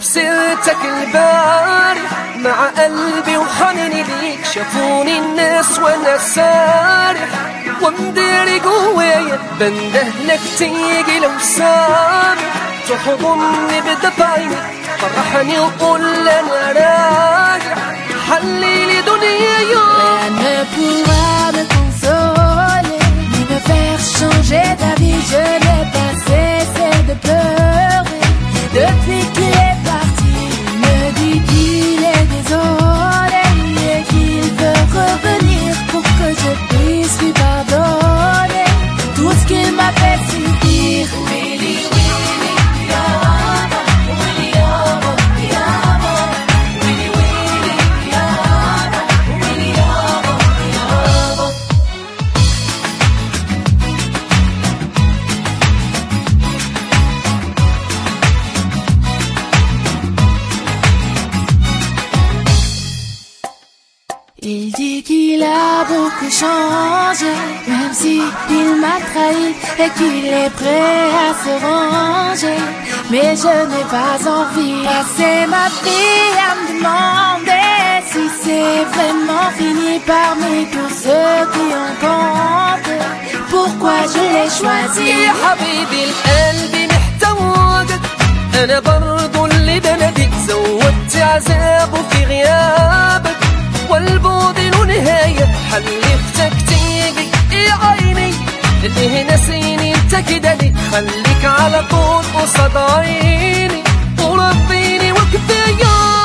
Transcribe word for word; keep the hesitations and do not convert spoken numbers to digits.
سيرتك البارح مع قلبي وحنيني ليك، شافوني الناس وانا سارح ومداري جوايا بندهلك تيجي لو سامح، تحضني بدفع عيني فرحني وقول انا راجع، حليلي دنيايا. Rien ne pourra me consoler ni me faire changer d'avis. Je n'ai pas cessé de pleurer depuis qu'il est parti. Il me dit qu'il est désolé et qu'il veut revenir pour que je puisse lui pardonner tout ce qu'il m'a fait subir. Willy, Willy, Yama, Willy, Yama, Yama, Willy, Willy, Yama, Willy, Yama, Yama. Il dit qu'il a beaucoup changé, même si il m'a trahi et qu'il est prêt à se ranger. Mais je n'ai pas envie de passer ma vie à me demander si c'est vraiment fini parmi tous ceux qui ont compté. Pourquoi je l'ai choisi? يا حبيبي القلب محتاجك، انا برضو اللي بناديك، زودت عذابه في غيابك والبعد له نهاية، حلفتك تيجي يا عيني اللي هنا سيني انت كده ليه، خليك على طول قصاد عيني وربيني وكفاية.